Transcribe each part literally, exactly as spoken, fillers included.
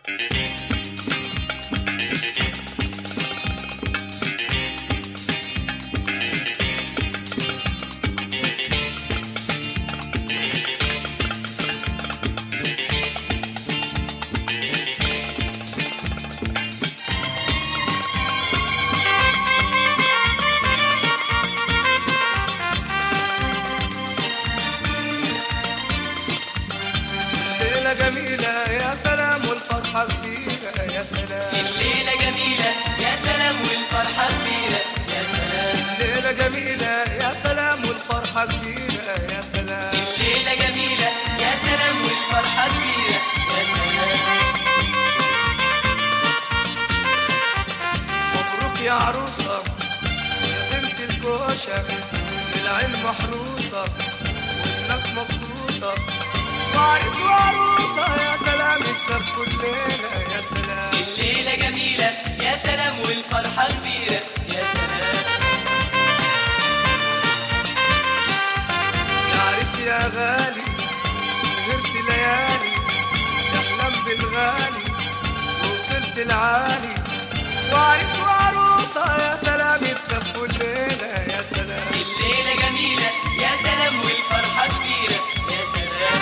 جميلة يا سلام والفرحة كبيرة يا سلام. الليلة جميلة يا سلام والفرحة كبيرة يا سلام. الليلة جميلة يا سلام والفرحة كبيرة يا سلام. الليلة جميلة يا سلام والفرحة كبيرة يا سلام. مبروك يا عروسة يا بنت الكوشة، بالعين محروسة والناس مبسوطة، وعريس وعروسة يا سلام يكسب كل ليلة يا سلام. الليلة جميلة يا سلام والفرحة كبيرة يا سلام. يا عريس يا غالي سهرت ليالي، تحلم بالغالي ووصلت العالي، وعريس وعروسة يا سلام يكسب كل ليلة يا سلام. الليلة جميلة يا سلام والفرحة كبيرة يا سلام.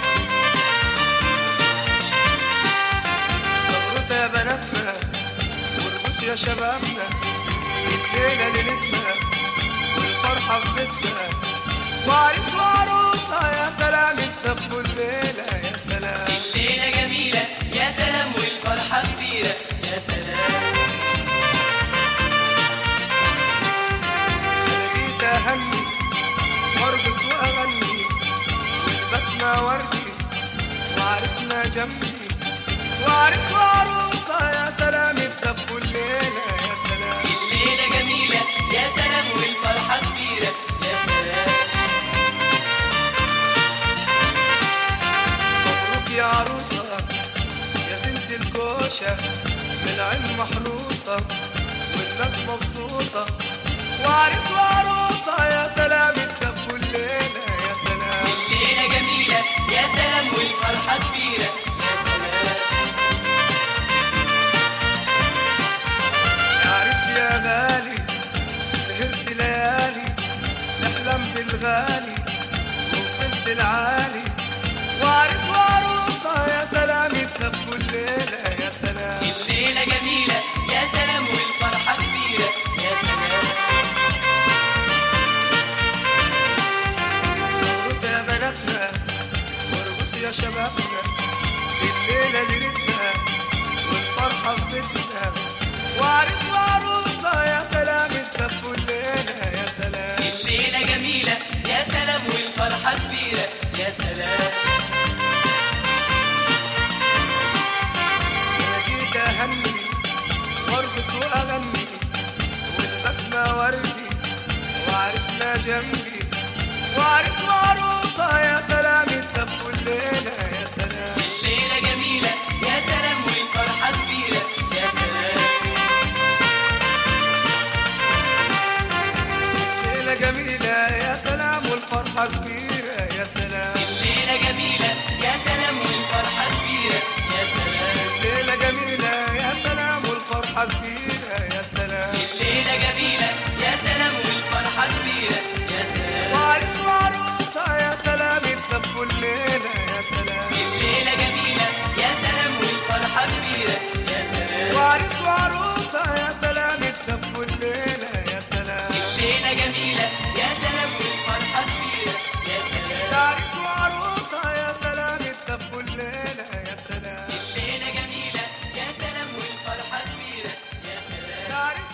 يا بناتنا وارقص يا شبابنا، الليلة ليلتنا والفرحة في بيتنا، وعريس وعروسة يا سلام يكسب كل ليلة يا سلام. الليلة جميلة يا سلام والفرحة كبيرة يا سلام. أنا جيت أهني وارقص وأغني والبسمة وردي وعريسنا جنبي، وعريس وعروسة يا سلام يكسب كل ليلة يا سلام. الليلة جميلة يا سلام والفرحة كبيرة يا سلام. مبروك يا عروسة يا بنت الكوشة، بالعين محروسة والناس مبسوطة، وعريس وعروسة يا سلام يكسب كل ليلة يا سلام. الليلة جميلة يا سلام والفرحة كبيرة يا سلام. يا غالي سهرت ليالي، تحلم بالغالي ووصلت العالي، وعريس وعروسة يا سلام يكسب كل ليلة يا سلام. الليلة جميلة يا سلام والفرحة كبيرة يا سلام. صوت يا بناتنا وارقص يا شبابنا، الليلة ليلتنا والفرحة في بيتنا، وعريس وعروسة يا سلام يكسب كل ليلة يا سلام. الليلة جميلة يا سلام والفرحة كبيرة يا سلام. أنا جيت أهني وارقص وأغني والبسمة وردي وعريسنا جنبي، وعريس وعروسة يا سلام يكسب كل ليلة يا سلام. الليلة جميلة يا سلام والفرحة كبيرة يا سلام. جميلة يا سلام والفرحة كبيرة يا سلام. الليلة جميلة يا سلام والفرحة كبيرة يا سلام. الليلة جميلة يا سلام والفرحة كبيرة يا سلام. الليلة جميلة يا سلام والفرحة كبيرة يا سلام. وعريس وعروسة يا سلام يكسب كل ليلة يا سلام. الليلة جميلة يا سلام والفرحة كبيرة يا سلام. وعريس وعروسة يا سلام يكسب كل ليلة يا سلام. الليلة جميلة يا سلام والفرحة كبيرة يا سلام. عريس وعروسة يا سلام يكسب كل ليلة يا سلام. الليلة جميلة يا سلام والفرحة كبيرة يا سلام. عريس